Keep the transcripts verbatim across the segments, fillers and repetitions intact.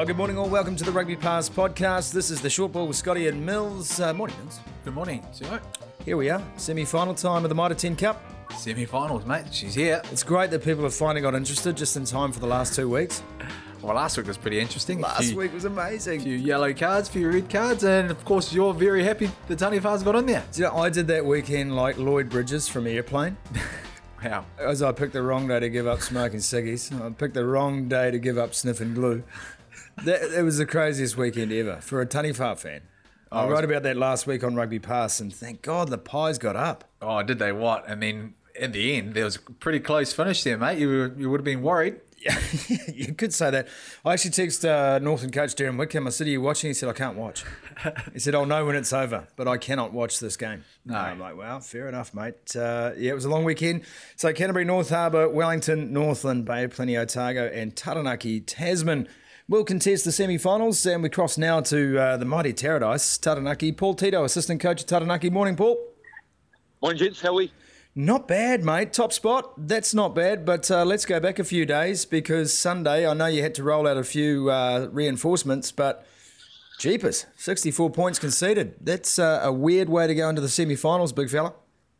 Oh, good morning all. Welcome to the Rugby Pass podcast. This is the short ball with Scotty and Mills. Uh, morning, Mills. Good morning, Simo. Here we are, semi-final time of the Mitre ten Cup. Semi-finals, mate. She's here. It's great that people have finally got interested just in time for the last two weeks. Well, last week was pretty interesting. Last few, week was amazing. A few yellow cards, a few red cards, and of course you're very happy the Taniwhas got in there. Do you know, I did that weekend like Lloyd Bridges from Airplane. How? As I picked the wrong day to give up smoking ciggies. I picked the wrong day to give up sniffing glue. That, it was the craziest weekend ever for a Taniwha fan. Oh, I was... wrote about that last week on Rugby Pass, and thank God the Pies got up. Oh, did they what? I mean, in the end, there was a pretty close finish there, mate. You were, you would have been worried. Yeah, you could say that. I actually texted uh, Northern coach Darren Whitcomb. I said, are you watching? He said, I can't watch. He said, I'll know when it's over, but I cannot watch this game. No. I'm like, well, fair enough, mate. Uh, yeah, it was a long weekend. So Canterbury, North Harbour, Wellington, Northland, Bay of Plenty, Otago and Taranaki, Tasman will contest the semi-finals, and we cross now to uh, the mighty Paradise, Taranaki. Paul Tito, assistant coach at Taranaki. Morning, Paul. Morning, gents. How are we? Not bad, mate. Top spot. That's not bad, but uh, let's go back a few days because Sunday, I know you had to roll out a few uh, reinforcements, but jeepers, sixty-four points conceded. That's uh, a weird way to go into the semi-finals, big fella.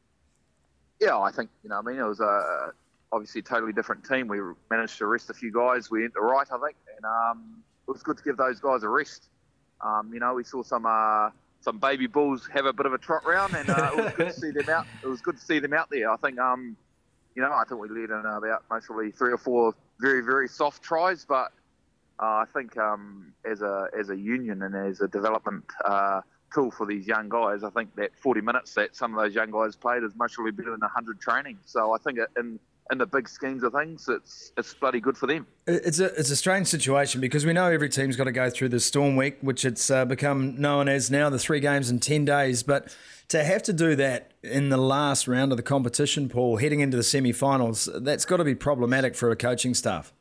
Yeah, I think, you know, I mean, it was a, obviously a totally different team. We managed to rest a few guys. We went the right, I think, and um, it was good to give those guys a rest. Um, you know, we saw some... Uh, Some baby bulls have a bit of a trot round, and uh, it was good to see them out. It was good to see them out there. I think, um, you know, I think we led in about mostly three or four very, very soft tries, but uh, I think um, as a as a union and as a development uh, tool for these young guys, I think that forty minutes that some of those young guys played is much really better than one hundred training. So I think in in the big schemes of things, it's it's bloody good for them. It's a it's a strange situation because we know every team's got to go through the Storm Week, which it's uh, become known as now, the three games in ten days. But to have to do that in the last round of the competition, Paul, heading into the semi-finals, that's got to be problematic for a coaching staff.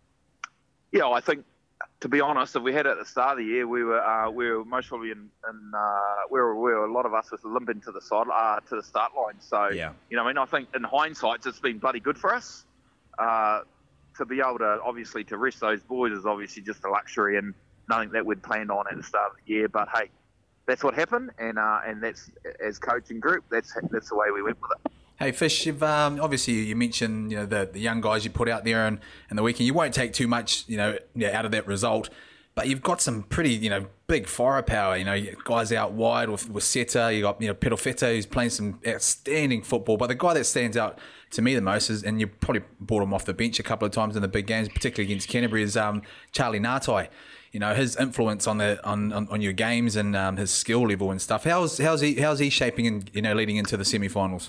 Yeah, I think, to be honest, if we had it at the start of the year, we were uh, we were most probably in, in uh, we were, we were a lot of us was limping to the side uh, to the start line. So yeah. you know, I mean, I think in hindsight, it's been bloody good for us uh, to be able to obviously to rest those boys is obviously just a luxury and nothing that we'd planned on at the start of the year. But hey, that's what happened, and uh, and that's as coaching group, that's that's the way we went with it. Hey, Fish, you've, um, obviously you mentioned, you know, the, the young guys you put out there and, and the weekend. You won't take too much, you know, out of that result, but you've got some pretty, you know, big firepower. You know, guys out wide with, with Seta. You got, you know, Pedro Feta, who's playing some outstanding football. But the guy that stands out to me the most is, and you probably brought him off the bench a couple of times in the big games, particularly against Canterbury, is um, Charlie Ngatai. You know, his influence on the on, on, on your games and um, his skill level and stuff. How's how's he how's he shaping and you know leading into the semi-finals?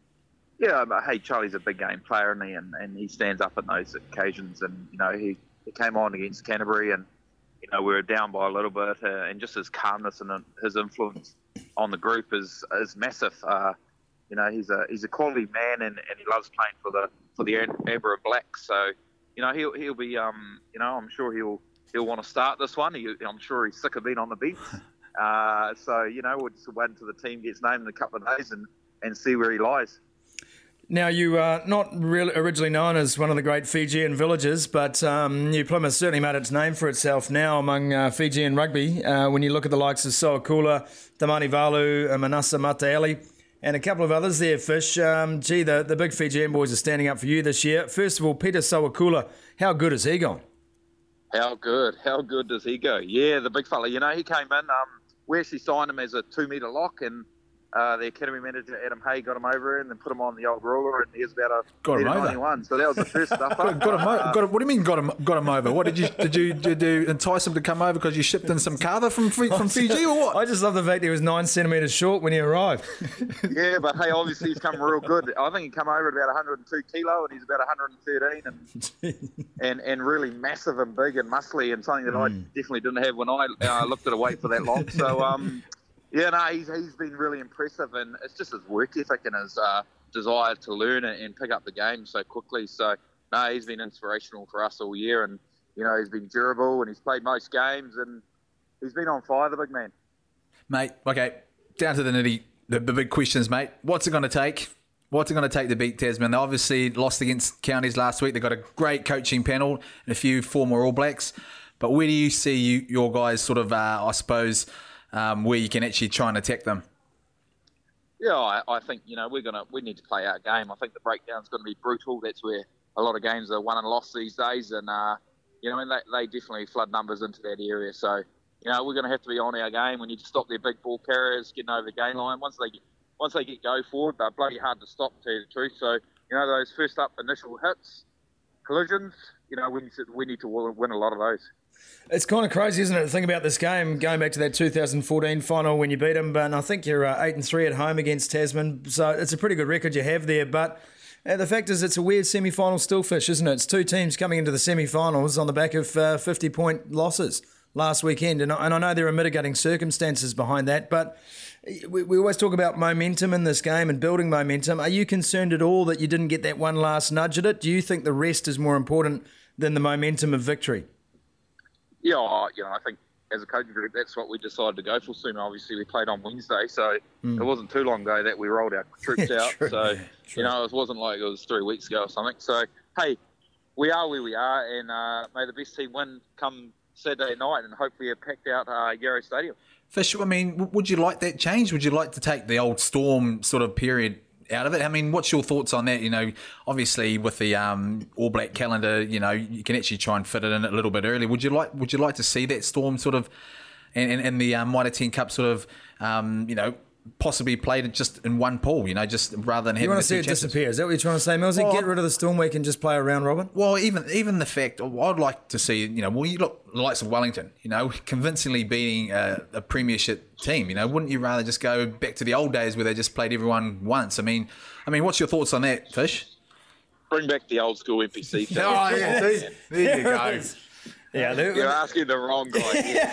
Yeah, but hey, Charlie's a big game player, isn't he? And, and he stands up at those occasions. And, you know, he, he came on against Canterbury and, you know, we were down by a little bit. Uh, and just his calmness and his influence on the group is is massive. Uh, you know, he's a he's a quality man and, and he loves playing for the for the Abra Blacks. So, you know, he'll he'll be, um, you know, I'm sure he'll he'll want to start this one. He, I'm sure he's sick of being on the bench. Uh, so, you know, we'll just wait until the team gets named in a couple of days and, and see where he lies. Now, you are not really originally known as one of the great Fijian villages, but um, New Plymouth certainly made its name for itself now among uh, Fijian rugby. Uh, when you look at the likes of Soakula, Tamani Valu, Manasa Mataeli, and a couple of others there, Fish. Um, gee, the, the big Fijian boys are standing up for you this year. First of all, Peter Soakula, how good has he gone? How good? How good does he go? Yeah, the big fella. You know, he came in. Um, we actually signed him as a two-metre lock, and Uh, the academy manager Adam Hay got him over and then put him on the old ruler, and he was about a got him over. ninety-one. So that was the first stuff. got, got him over. Got him, what do you mean got him? Got him over? What did you did you did you entice him to come over because you shipped in some kava from from Fiji or what? I just love the fact he was nine centimetres short when he arrived. Yeah, but hey, obviously he's come real good. I think he come over at about one hundred two kilo, and he's about one hundred thirteen, and and and really massive and big and muscly, and something that mm. I definitely didn't have when I uh, looked at a weight for that long. So um. Yeah, no, he's, he's been really impressive, and it's just his work ethic and his uh, desire to learn and, and pick up the game so quickly. So, no, he's been inspirational for us all year, and, you know, he's been durable, and he's played most games, and he's been on fire, the big man. Mate, okay, down to the nitty, the, the big questions, mate. What's it going to take? What's it going to take to beat Tasman? They obviously lost against Counties last week. They've got a great coaching panel and a few former All Blacks. But where do you see you, your guys sort of, uh, I suppose, um, where you can actually try and attack them? Yeah, I, I think, you know, we're gonna we need to play our game. I think the breakdown's going to be brutal. That's where a lot of games are won and lost these days, and uh, you know, and they, they definitely flood numbers into that area. So, you know, we're going to have to be on our game. We need to stop their big ball carriers getting over the gain line. Once they get, once they get go forward, they're bloody hard to stop, to tell you the truth. So, you know, those first up initial hits, collisions, you know, we need to, we need to win a lot of those. It's kind of crazy, isn't it, to think about this game, going back to that two thousand fourteen final when you beat them. But I think you're uh, eight and three at home against Tasman, so it's a pretty good record you have there. But uh, the fact is, it's a weird semi-final stillfish, isn't it? It's two teams coming into the semi-finals on the back of uh, fifty-point losses last weekend, and I, and I know there are mitigating circumstances behind that, but we, we always talk about momentum in this game and building momentum. Are you concerned at all that you didn't get that one last nudge at it? Do you think the rest is more important than the momentum of victory? Yeah, you know, I think as a coaching group, that's what we decided to go for. Soon, obviously, we played on Wednesday, so mm. it wasn't too long ago that we rolled our troops yeah, out. true. So, True. you know, it wasn't like it was three weeks ago or something. So, hey, we are where we are, and uh, may the best team win come Saturday night, and hopefully a packed out uh, Yarrow Stadium. Fish, I mean, would you like that change? Would you like to take the old Storm sort of period out of it? I mean, what's your thoughts on that? You know, obviously with the um, All Black calendar, you know, you can actually try and fit it in a little bit early. Would you like Would you like to see that Storm sort of, and, and, and the um, Mitre ten Cup sort of, um, you know, possibly played just in one pool, you know, just rather than having You want the to see two it chances? disappear? Is that what you're trying to say, Millsy? Well, Get rid of the Storm week and just play a round robin? Well, even even the fact, I'd like to see, you know, well, you look the likes of Wellington, you know, convincingly beating a, a premiership team. You know, wouldn't you rather just go back to the old days where they just played everyone once? I mean, I mean, what's your thoughts on that, Fish? Bring back the old school N P C. Oh yeah, there, there you go. Yeah, there, You're asking the wrong guy.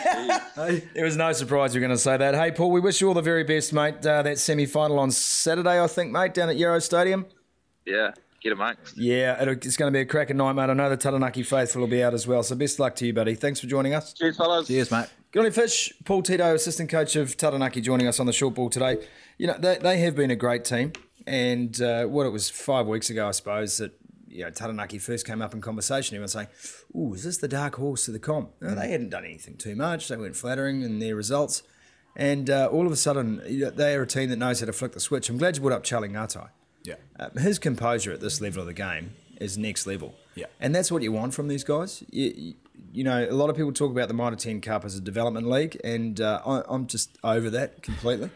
Yeah, there was no surprise you're going to say that. Hey, Paul, we wish you all the very best, mate. Uh, that semi-final on Saturday, I think, mate, down at Yarrow Stadium. yeah, get it, mate. Yeah, it'll, it's going to be a cracking night, mate. I know the Taranaki faithful will be out as well, so best luck to you, buddy. Thanks for joining us. Cheers, fellas. Cheers, mate. Good on Fish. Paul Tito, assistant coach of Taranaki, joining us on the short ball today. You know, they, they have been a great team, and uh, what it was five weeks ago, I suppose, that you know, Taranaki first came up in conversation. Everyone saying, "Ooh, is this the dark horse of the comp?" No, they hadn't done anything too much. They weren't flattering in their results, and uh, all of a sudden, you know, they are a team that knows how to flick the switch. I'm glad you brought up Charlie Ngatai. Yeah. Uh, his composure at this level of the game is next level. Yeah. And that's what you want from these guys. You, you, you know, a lot of people talk about the Mitre ten Cup as a development league, and uh, I, I'm just over that completely.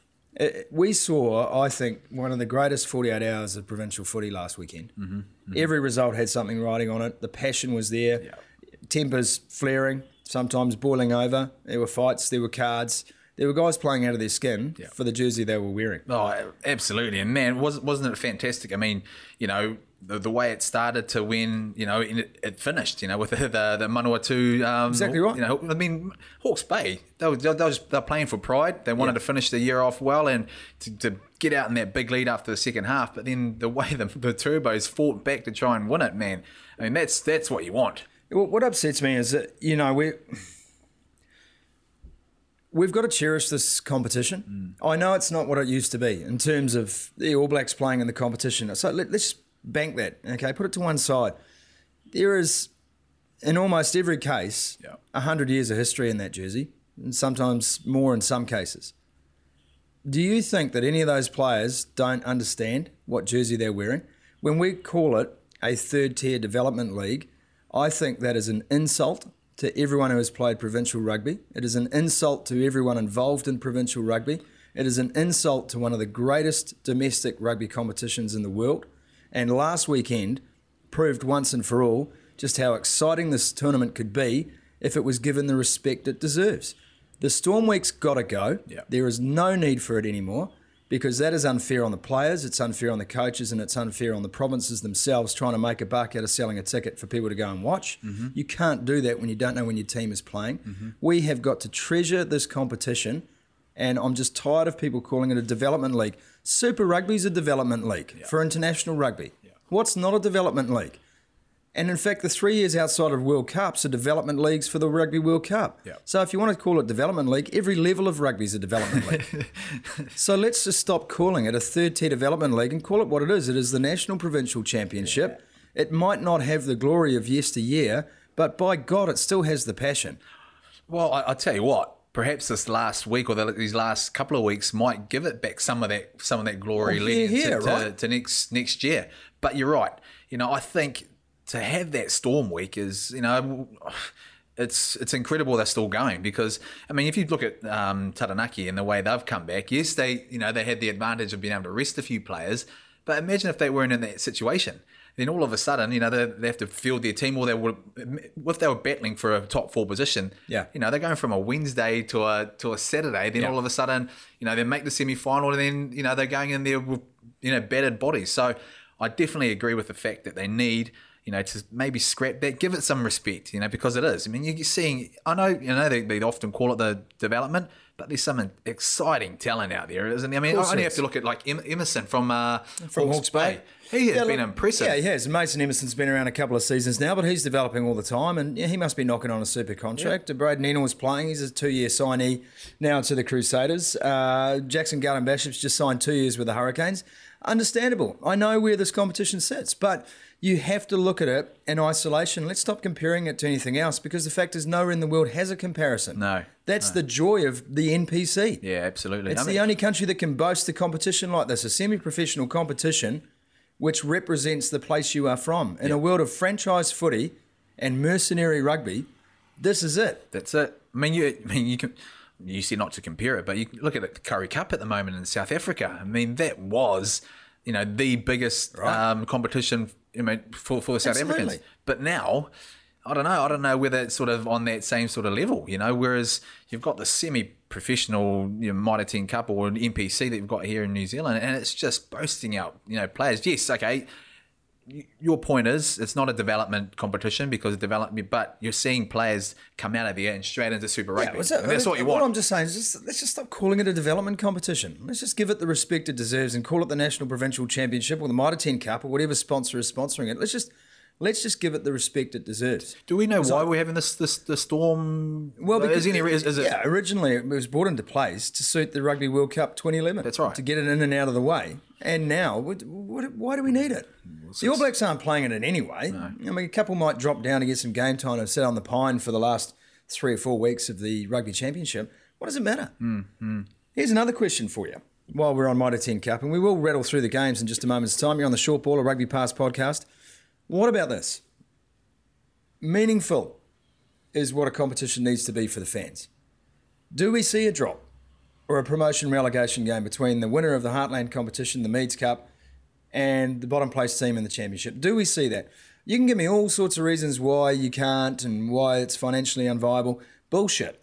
It, we saw, I think, one of the greatest forty-eight hours of provincial footy last weekend. Mm-hmm, mm-hmm. Every result had something riding on it. The passion was there. Yeah. Tempers flaring, sometimes boiling over. There were fights, there were cards. There were guys playing out of their skin yeah. for the jersey they were wearing. Oh, absolutely. And man, wasn't wasn't it fantastic? I mean, you know, the, the way it started to when, you know, it, it finished, you know, with the the, the Manawatu. Um, exactly right. You know, I mean, Hawke's Bay, they were, they were, just, they were playing for pride. They wanted yeah. to finish the year off well and to, to get out in that big lead after the second half. But then the way the, the Turbos fought back to try and win it, man, I mean, that's that's what you want. Well, what upsets me is that, you know, we... We've got to cherish this competition. Mm. I know it's not what it used to be in terms of the All Blacks playing in the competition. So let, let's bank that, okay? Put it to one side. There is, in almost every case, yeah. one hundred years of history in that jersey, and sometimes more in some cases. Do you think that any of those players don't understand what jersey they're wearing? When we call it a third-tier development league, I think that is an insult to everyone who has played provincial rugby. It is an insult to everyone involved in provincial rugby. It is an insult to one of the greatest domestic rugby competitions in the world. And last weekend proved once and for all just how exciting this tournament could be if it was given the respect it deserves. The Storm Week's got to go. Yeah. There is no need for it anymore, because that is unfair on the players, it's unfair on the coaches, and it's unfair on the provinces themselves trying to make a buck out of selling a ticket for people to go and watch. Mm-hmm. You can't do that when you don't know when your team is playing. Mm-hmm. We have got to treasure this competition, and I'm just tired of people calling it a development league. Super Rugby's a development league yeah. for international rugby. Yeah. What's not a development league? And in fact, the three years outside of World Cups are development leagues for the Rugby World Cup. Yep. So if you want to call it development league, every level of rugby is a development league. So let's just stop calling it a third-tier development league and call it what it is. It is the National Provincial Championship. Yeah. It might not have the glory of yesteryear, but by God, it still has the passion. Well, I, I'll tell you what. Perhaps this last week or the, these last couple of weeks might give it back some of that some of that glory Well, leading yeah, yeah, to, right. to, to next next year. But you're right. You know, I think to have that Storm week is, you know, it's it's incredible they're still going because, I mean, if you look at um, Taranaki and the way they've come back, yes, they you know they had the advantage of being able to rest a few players, but imagine if they weren't in that situation. Then all of a sudden, you know, they, they have to field their team, or they would, if they were battling for a top four position, Yeah. you know, they're going from a Wednesday to a to a Saturday. Then Yeah. all of a sudden, you know, they make the semi final, and then you know they're going in there with you know battered bodies. So I definitely agree with the fact that they need, you know, to maybe scrap that, give it some respect, you know, because it is. I mean, you're seeing, I know, you know, they, they often call it the development, but there's some exciting talent out there, isn't there? I mean, I course only there have is. to look at like Em- Emerson from uh, From Hawke's Bay. He has Yeah, been look, impressive. Yeah, he has. Mason Emerson's been around a couple of seasons now, but he's developing all the time, and yeah, he must be knocking on a super contract. Yeah. Braden Eno was playing. He's a two-year signee now to the Crusaders. Uh, Jackson Garden-Bishop's just signed two years with the Hurricanes. Understandable. I know where this competition sits, but you have to look at it in isolation. Let's stop comparing it to anything else, because the fact is nowhere in the world has a comparison. No. That's no. the joy of the N P C. Yeah, absolutely. It's I the mean, only country that can boast a competition like this, a semi-professional competition which represents the place you are from. In Yeah. a world of franchise footy and mercenary rugby, this is it. That's it. I mean, you, I mean, you can. You see, not to compare it, but you can look at the Curry Cup at the moment in South Africa. I mean, that was, you know, the biggest Right. um, competition, I mean, for for the South Absolutely. Africans. But now, I don't know. I don't know whether it's sort of on that same sort of level, you know. Whereas you've got the semi-professional, you know, Mitre ten Cup or an N P C that you've got here in New Zealand, and it's just boasting out, you know, players. Yes, okay. Your point is it's not a development competition because of development, but you're seeing players come out of there and straight into Super Rugby. Yeah, what's that? And that's what you What want. I'm just saying is just, let's just stop calling it a development competition. Let's just give it the respect it deserves and call it the National Provincial Championship or the Mitre ten Cup or whatever sponsor is sponsoring it. Let's just let's just give it the respect it deserves. Do we know why we're having this this the storm? Well, because is, any, is, is it? yeah, originally it was brought into place to suit the Rugby World Cup twenty eleven. That's right. To get it in and out of the way. And now, what, what, why do we need it? The All Blacks aren't playing it anyway. No. I mean, a couple might drop down to get some game time and sit on the pine for the last three or four weeks of the Rugby Championship. What does it matter? Mm-hmm. Here's another question for you while we're on Mitre ten Cup, and we will rattle through the games in just a moment's time. You're on the Short Ball, a Rugby Pass podcast. What about this? Meaningful is what a competition needs to be for the fans. Do we see a drop or a promotion relegation game between the winner of the Heartland competition, the Meads Cup, and the bottom place team in the championship? Do we see that? You can give me all sorts of reasons why you can't and why it's financially unviable. Bullshit.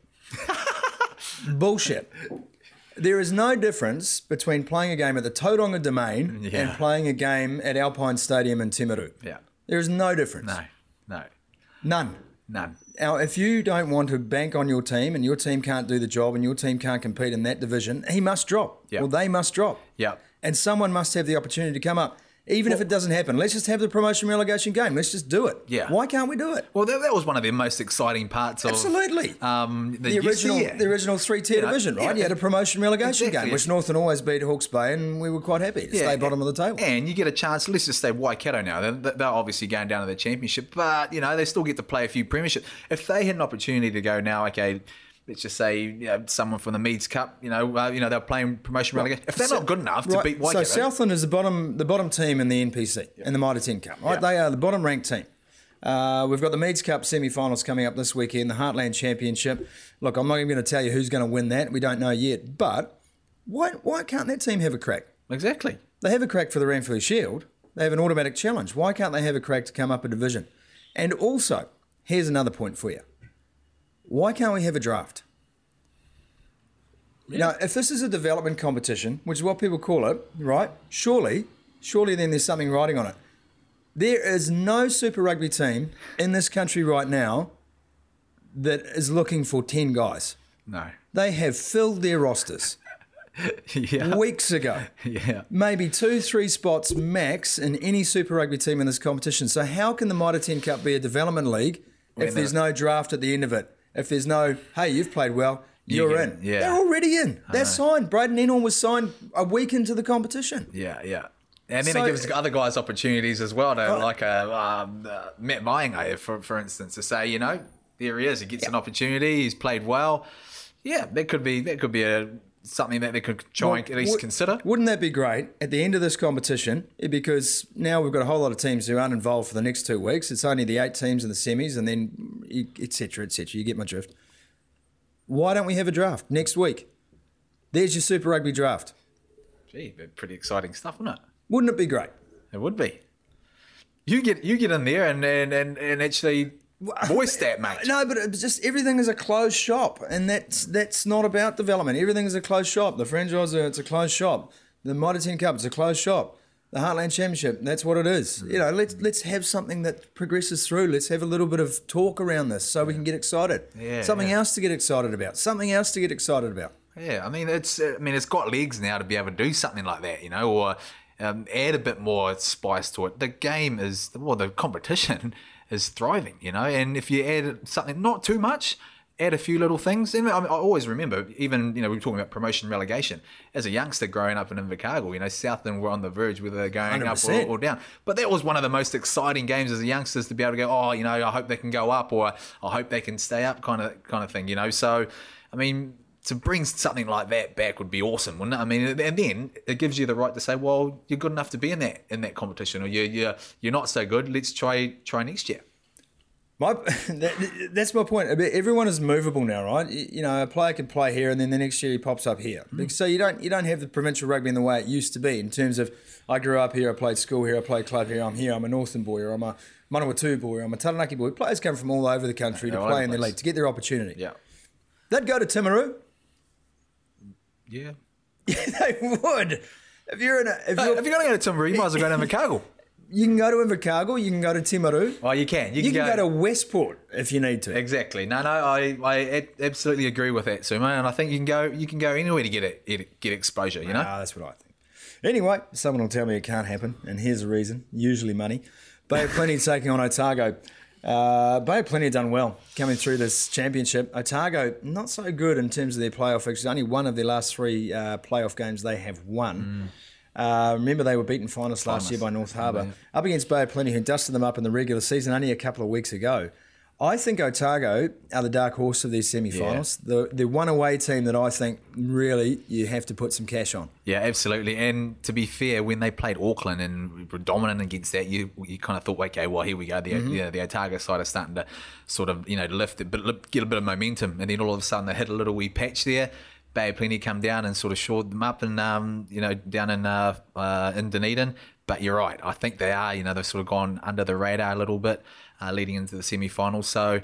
Bullshit. There is no difference between playing a game at the Tauranga Domain Yeah. and playing a game at Alpine Stadium in Timaru. Yeah. There is no difference. No. No. None. None. Now, if you don't want to bank on your team and your team can't do the job and your team can't compete in that division, he must drop. Yeah. Or they must drop. Yeah. And someone must have the opportunity to come up. Even if it doesn't happen, let's just have the promotion relegation game. Let's just do it. Yeah. Why can't we do it? Well, that, that was one of the most exciting parts of Absolutely. um, the, The original, year. the original three-tier You know, division, right? yeah. You had a promotion relegation Exactly. game, which Northern always beat Hawke's Bay, and we were quite happy to Yeah, stay bottom of the table. And you get a chance, let's just say Waikato now, they're, they're obviously going down to the championship, but, you know, they still get to play a few premierships. If they had an opportunity to go now, okay, let's just say you know, someone from the Meads Cup, you know, uh, you know they're playing promotion relegation. If they're So- not good enough to right, beat Waikato. So Southland is the bottom the bottom team in the N P C, in the Mitre ten Cup. Right? Yeah. They are the bottom ranked team. Uh, we've got the Meads Cup semi-finals coming up this weekend, the Heartland Championship. Look, I'm not even going to tell you who's going to win that. We don't know yet. But why, why can't that team have a crack? Exactly. They have a crack for the Ranfurly Shield. They have an automatic challenge. Why can't they have a crack to come up a division? And also, here's another point for you. Why can't we have a draft? Now, if this is a development competition, which is what people call it, right? Surely, surely then there's something writing on it. There is no Super Rugby team in this country right now that is looking for ten guys. No. They have filled their rosters yeah. weeks ago. Yeah. Maybe two, three spots max in any Super Rugby team in this competition. So how can the Mitre ten Cup be a development league if When there's the- no draft at the end of it? If there's no, hey, you've played well, You you're get in. in, yeah. They're already in. They're signed. Braden Ennor was signed a week into the competition. Yeah, yeah. And then So- it gives other guys opportunities as well, to, like a um, uh, Matt Maenga, for for instance, to say, you know, there he is. He gets an opportunity. He's played well. Yeah, that could be that could be a something that they could try and at least Would- consider. Wouldn't that be great at the end of this competition? Because now we've got a whole lot of teams who aren't involved for the next two weeks. It's only the eight teams in the semis, and then et cetera, et cetera. You get my drift. Why don't we have a draft next week? There's your Super Rugby draft. Gee, but pretty exciting stuff, wouldn't it? Wouldn't it be great? It would be. You get you get in there and and, and, and actually voice that, mate. No, but it's just everything is a closed shop, and that's that's not about development. Everything is a closed shop. The franchise, it's a closed shop. The Mitre ten Cup, it's a closed shop. The Heartland Championship, that's what it is. You know, let's let's have something that progresses through. Let's have a little bit of talk around this so we can get excited. Yeah, something yeah. else to get excited about. Something else to get excited about. Yeah, I mean it's I mean it's got legs now to be able to do something like that, you know, or um, add a bit more spice to it. The game is well, the competition is thriving, you know, and if you add something, not too much, add a few little things. And I, I always remember, even, you know, we were talking about promotion relegation. As a youngster growing up in Invercargill, you know, Southland were on the verge whether they're going one hundred up percent. or, or down. But that was one of the most exciting games as a youngsters to be able to go, oh, you know, I hope they can go up, or I hope they can stay up, kind of kind of thing, you know. So, I mean, to bring something like that back would be awesome, wouldn't it? I mean, and then it gives you the right to say, well, you're good enough to be in that in that competition, or you're you're, you're not so good. Let's try try next year. My, that, that's my point. Everyone is movable now, right? You know, a player can play here, and then the next year he pops up here. So you don't you don't have the provincial rugby in the way it used to be. In terms of, I grew up here, I played school here, I played club here, I'm here, I'm a Northern boy, or I'm a Manawatu boy, or I'm a Taranaki boy. Players come from all over the country Yeah, to all play over in the their place. league to get their opportunity. Yeah, They'd go to Timaru. yeah. They would. If you're in a, if Hey, you're, if you're going to go to Timaru, you might as well go to Invercargill. you can go to Invercargill, you can go to Timaru. Oh, you can. You, You can go to Westport if you need to. Exactly. No, no, I, I a- absolutely agree with that, Sumo, and I think you can go you can go anywhere to get it, it get exposure. You know. Ah, that's what I think. Anyway, someone will tell me it can't happen, and here's the reason. Usually money. Bay of Plenty taking on Otago. Uh, Bay of Plenty have done well coming through this championship. Otago, not so good in terms of their playoff fixtures. Only one of their last three uh, playoff games they have won. Uh, remember, they were beaten finalists last year by North Harbour. Up against Bay of Plenty, who dusted them up in the regular season only a couple of weeks ago. I think Otago are the dark horse of these semi-finals. The, the one away team that I think really you have to put some cash on. Yeah, absolutely. And to be fair, when they played Auckland and were dominant against that, you you kind of thought, okay, well, here we go. The Mm-hmm. you know, the Otago side are starting to sort of, you know, lift it, but get a bit of momentum. And then all of a sudden they hit a little wee patch there. Bay of Plenty come down and sort of shored them up, and um, you know, down in uh, uh, in Dunedin. But you're right. I think they are. You know, they've sort of gone under the radar a little bit, uh, leading into the semi-finals. So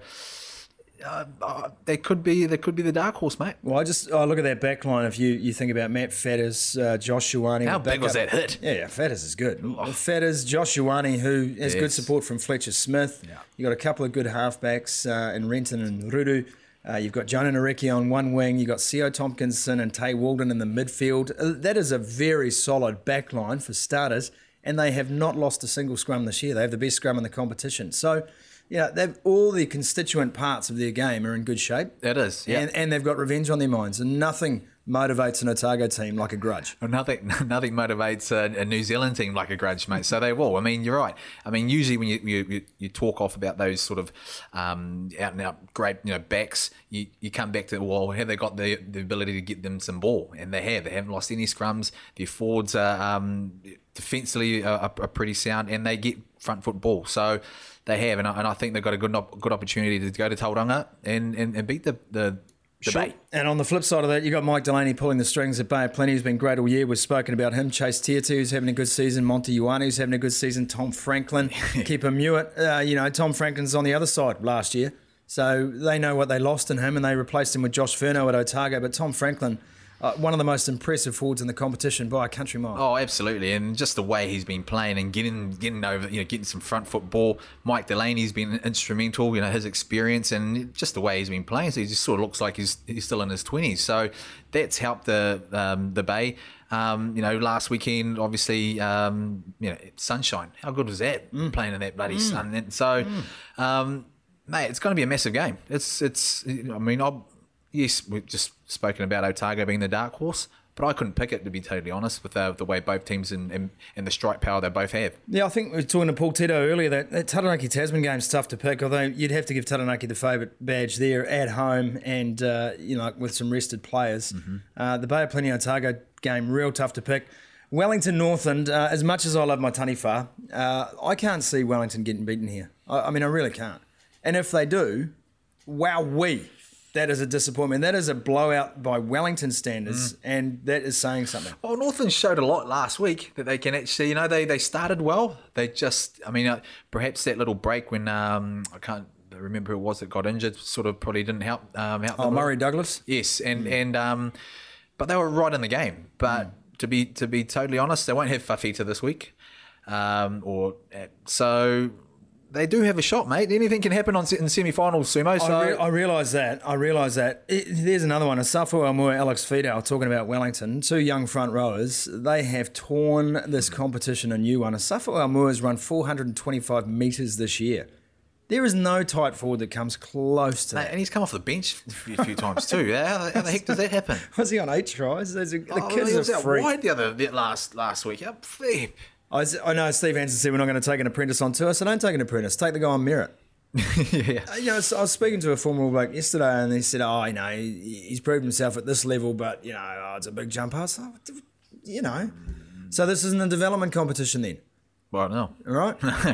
uh, uh, they could be. They could be the dark horse, mate. Well, I just oh, look at that back line. If you, you think about Matt Fetters, uh, Josh Shuani. How the big was backup- that hit? Yeah, yeah, Fetters is good. Fetters, Josh Shuani, who has good Yes. support from Fletcher Smith. Yeah. You got a couple of good halfbacks uh, in Renton and Rudu. Uh, you've got Jonah Nareki on one wing. You've got Sio Tompkinson and Tay Walden in the midfield. Uh, that is a very solid back line for starters, and they have not lost a single scrum this year. They have the best scrum in the competition. So, you know, they've all the constituent parts of their game are in good shape. It is. Yeah. And, and they've got revenge on their minds, and nothing motivates an Otago team like a grudge. Well, nothing, nothing motivates a, a New Zealand team like a grudge, mate. So they will. I mean, you're right. I mean, usually when you you, you talk off about those sort of um, out and out great, you know, backs, you, you come back to, well, have they got the, the ability to get them some ball? And they have. They haven't lost any scrums. Their forwards are um, defensively are, are pretty sound, and they get front foot ball. So they have, and I, and I think they've got a good op- good opportunity to go to Tauranga and, and, and beat the the. the Bay. And on the flip side of that, you got Mike Delaney pulling the strings at Bay of Plenty, who's been great all year. We've spoken about him. Chase Tiatu, who's having a good season. Monty Ioane, who's having a good season. Tom Franklin. Keeper Mewett. Uh, you know, Tom Franklin's on the other side last year. So they know what they lost in him, and they replaced him with Josh Furno at Otago. But Tom Franklin, uh, one of the most impressive forwards in the competition by a country mile. Oh, absolutely, and just the way he's been playing and getting getting over, you know, getting some front foot ball. Mike Delaney's been instrumental, you know, his experience and just the way he's been playing. So he just sort of looks like he's he's still in his twenties. So that's helped the um, the Bay. Um, you know, last weekend, obviously, um, you know, Sunshine. How good was that Mm. playing in that bloody mm. sun? And so, mm. um, mate, it's going to be a massive game. It's it's. I mean, I'll. Yes, we've just spoken about Otago being the dark horse, but I couldn't pick it, to be totally honest, with the, the way both teams and, and, and the strike power they both have. Yeah, I think we were talking to Paul Tito earlier that, that Taranaki-Tasman game's tough to pick, although you'd have to give Taranaki the favourite badge there at home and, uh, you know, with some rested players. Mm-hmm. Uh, the Bay of Plenty Otago game, real tough to pick. Wellington Northland, uh, as much as I love my Taniwha, uh, I can't see Wellington getting beaten here. I, I mean, I really can't. And if they do, wow-wee. That is a disappointment. That is a blowout by Wellington standards, mm. and that is saying something. Well, Northland showed a lot last week that they can actually, you know, they, they started well. They just, I mean, uh, perhaps that little break when, um, I can't remember who it was that got injured, sort of probably didn't help. Um, help oh, Murray Douglas? Yes, and, mm. and um, but they were right in the game. But mm. to be to be totally honest, they won't have Fafita this week. Um, or So... They do have a shot, mate. Anything can happen on in the semi-finals, Sumo. So I, re- I realise that. I realise that. It, there's another one. Asafo Aumua, Alex Fidel, talking about Wellington, two young front rowers. They have torn this competition a new one. Asafo Aumua has run four hundred twenty-five metres this year. There is no tight forward that comes close to mate, that. And he's come off the bench a few, a few times too. How, how the heck does that happen? Was he on eight tries? The oh, kids he was are out freak. wide the other the last last week. Yeah, flip. I, I know Steve Hansen said we're not going to take an apprentice on tour, so don't take an apprentice. Take the guy on merit. yeah. You know, so I was speaking to a former All Black yesterday, and he said, "Oh, you know, he, he's proved himself at this level, but you know, oh, it's a big jump." I was like, you know, so this isn't a development competition then, well, no, all right?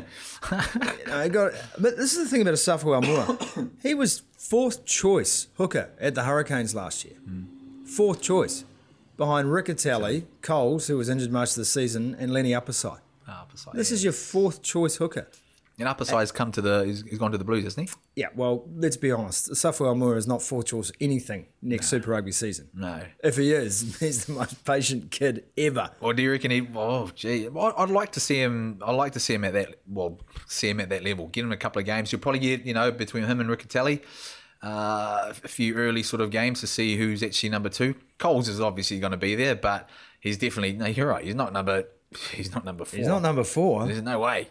you know, got, but this is the thing about Asafo Aumua. He was fourth choice hooker at the Hurricanes last year, mm. fourth choice. Behind Riccatelli, Coles, who was injured most of the season, and Lenny Upperside. Oh, Upperside, this yeah. is your fourth choice hooker. And Upperside's come to the, he's, he's gone to the Blues, hasn't he? Yeah, well, let's be honest. Asafo Aumua is not fourth choice anything next no. Super Rugby season. No. If he is, he's the most patient kid ever. Or do you reckon he? Oh, gee, I'd like to see him. I'd like to see him at that. Well, see him at that level. Get him a couple of games. You'll probably get, you know, between him and Riccatelli. Uh, a few early sort of games to see who's actually number two. Coles is obviously going to be there, but he's definitely no. You're right. He's not number. He's not number four. He's not number four. There's no way.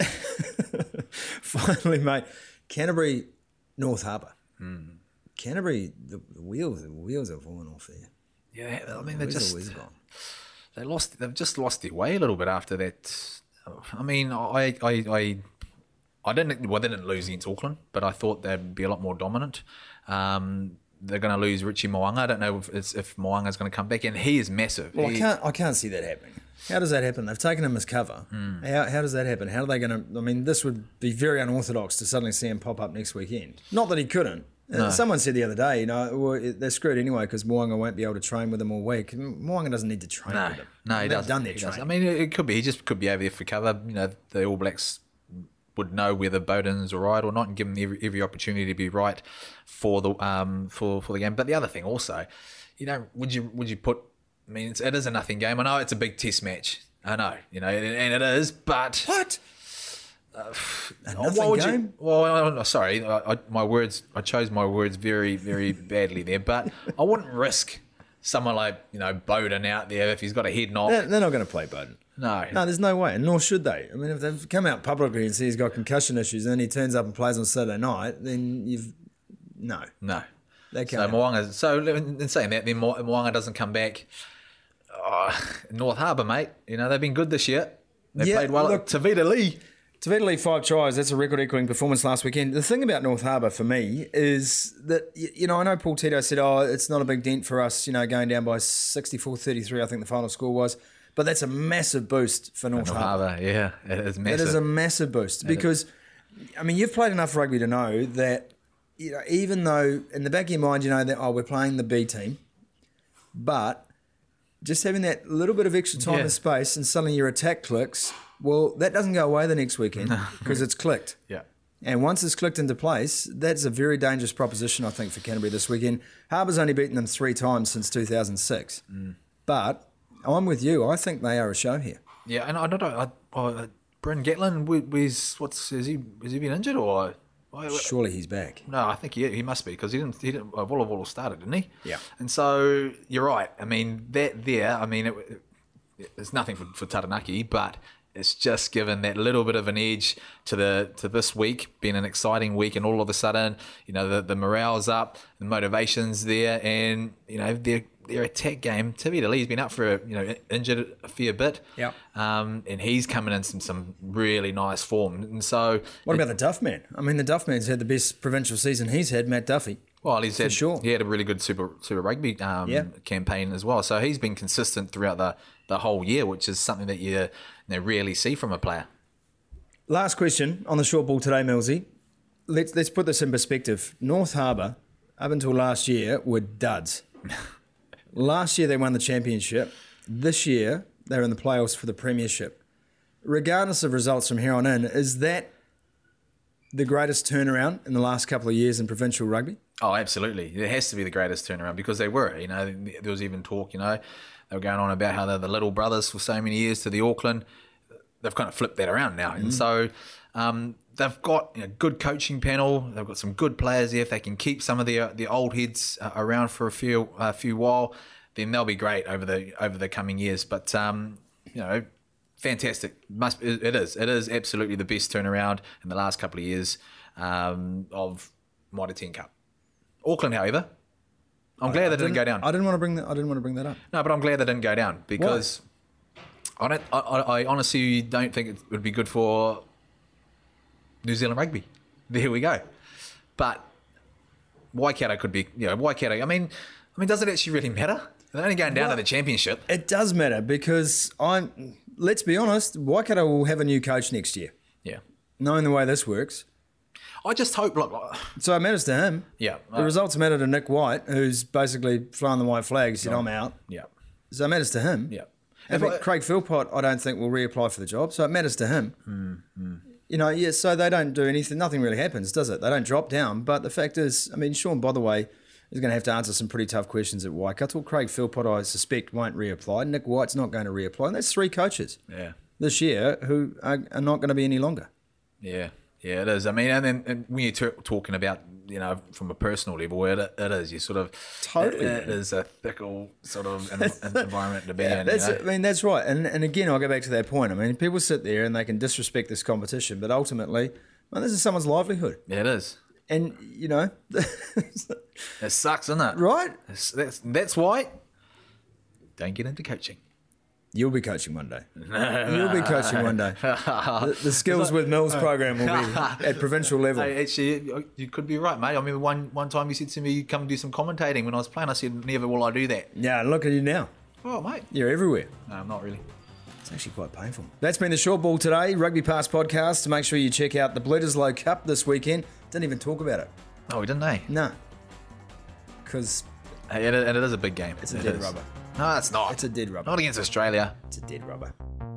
Finally, mate. Canterbury, North Harbour. Hmm. Canterbury, the, the wheels, the wheels are falling off there. Yeah, I mean the they just gone. they lost. They've just lost their way a little bit after that. I mean, I I I, I didn't. Well, they didn't lose against Auckland, but I thought they'd be a lot more dominant. Um, they're going to lose Richie Mo'unga. I don't know if it's, if Mo'unga's going to come back, and he is massive. Well, he, I can't. I can't see that happening. How does that happen? They've taken him as cover. Mm. How, how does that happen? How are they going to... I mean, this would be very unorthodox to suddenly see him pop up next weekend. Not that he couldn't. No. Someone said the other day, you know, well, they're screwed anyway because Mo'unga won't be able to train with them all week. Mo'unga doesn't need to train no, with them. No, he They've doesn't. done their he training. doesn't. I mean, it could be. He just could be over there for cover. You know, the All Blacks would know whether Bowden's all right or not and give him every, every opportunity to be right for the um for, for the game. But the other thing also, you know, would you would you put... I mean, it's, it is a nothing game. I know it's a big test match. I know, you know, and, and it is, but... What? Uh, a nothing game? You, well, I, I, sorry, I, I, my words, I chose my words very, very badly there, but I wouldn't risk someone like, you know, Bowden out there if he's got a head knock. They're, they're not going to play Bowden. No. No, there's no way, and nor should they. I mean, if they've come out publicly and say he's got concussion issues and then he turns up and plays on Saturday night, then you've... No. No. They can't. So, Mo'unga, so in saying that, then Mo'unga doesn't come back. Oh, North Harbour, mate. You know, they've been good this year. They yeah, played well. Look, Tavita Lee. Tavita Lee, five tries. That's a record-equaling performance last weekend. The thing about North Harbour for me is that, you know, I know Paul Tito said, oh, it's not a big dent for us, you know, going down by sixty-four thirty-three, I think the final score was. But that's a massive boost for North, North Harbour. Harbour. Yeah, it is massive. It is a massive boost because, I mean, you've played enough rugby to know that, you know, even though in the back of your mind, you know, that, oh, we're playing the B team, but just having that little bit of extra time yeah. and space and suddenly your attack clicks, well, that doesn't go away the next weekend because it's clicked. Yeah. And once it's clicked into place, that's a very dangerous proposition, I think, for Canterbury this weekend. Harbour's only beaten them three times since two thousand six. Mm. But I'm with you. I think they are a show here. Yeah, and I don't know. I, I, Bryn Gatlin, was what's is he? Has he been injured or? Surely he's back. No, I think he he must be because he didn't. He didn't. Uh, Walla Walla started, didn't he? Yeah. And so you're right. I mean that there. I mean it, it, it's nothing for, for Taranaki, but it's just given that little bit of an edge to the to this week being an exciting week, and all of a sudden, you know, the, the morale's up, the motivation's there, and you know they're their attack game, Tavita Lee's been up for, you know, injured a fair bit. Yeah. Um, and he's coming in some, some really nice form. And so... What about the Duff Man? I mean, the Duff Man's had the best provincial season he's had, Matt Duffy. Well, he's had, sure. he had a really good Super Super Rugby um, Yeah. campaign as well. So he's been consistent throughout the, the whole year, which is something that you, you know, rarely see from a player. Last question on the short ball today, Millsy. Let's, let's put this in perspective. North Harbour, up until last year, were duds. Last year they won the championship. This year they're in the playoffs for the premiership. Regardless of results from here on in, is that the greatest turnaround in the last couple of years in provincial rugby? Oh, absolutely. It has to be the greatest turnaround because they were. You know, there was even talk, you know, they were going on about how they're the little brothers for so many years to the Auckland. They've kind of flipped that around now. And so um, they've got you know, good coaching panel. They've got some good players there. If they can keep some of the the old heads uh, around for a few a uh, few while, then they'll be great over the over the coming years. But um, you know, fantastic. Must it is it is absolutely the best turnaround in the last couple of years um, of Mitre ten Cup. Auckland, however, I'm glad they didn't, didn't go down. I didn't want to bring that. I didn't want to bring that up. No, but I'm glad they didn't go down because I don't. I, I honestly don't think it would be good for New Zealand rugby. There we go. But Waikato could be. You know, Waikato. I mean, I mean, does it actually really matter? They're only going down Well, to the championship. It does matter because I'm. Let's be honest. Waikato will have a new coach next year. Yeah. Knowing the way this works. I just hope. Look. like- So it matters to him. Yeah. The results matter to Nick White, who's basically flying the white flag. He said, I'm out. Yeah. So it matters to him. Yeah. I If mean, I- Craig Philpott, I don't think will reapply for the job, so it matters to him. Mm-hmm. You know, yeah. So they don't do anything. Nothing really happens, does it? They don't drop down. But the fact is, I mean, Sean Botherway is going to have to answer some pretty tough questions at Waikato. Craig Philpott, I suspect, won't reapply. Nick White's not going to reapply. And that's three coaches Yeah. this year who are, are not going to be any longer. Yeah, yeah, it is. I mean, and then and when you're t- talking about, you know, from a personal level, it, it is. You sort of Totally. It, it is a fickle sort of en- environment to be in. That's, you I know? mean, that's right. And and again, I'll go back to that point. I mean, people sit there and they can disrespect this competition, but ultimately, well, this is someone's livelihood. Yeah, it is. And, you know, It sucks, doesn't it? right? It's, that's that's why. Don't get into coaching. You'll be coaching one day. You'll be coaching one day. The, the Skills with Mills program will be at provincial level. Hey, actually, you could be right, mate. I remember one, one time you said to me, come and do some commentating when I was playing. I said, never will I do that. Yeah, look at you now. Oh, mate. You're everywhere. No, I'm not really. It's actually quite painful. That's been the Short Ball today, Rugby Pass podcast. Make sure you check out the Bledisloe Cup this weekend. Didn't even talk about it. Oh, we didn't, eh? No. Because Hey, and, it, and it is a big game. it's a It dead is. rubber. No, it's not. It's a dead rubber. Not against Australia. It's a dead rubber.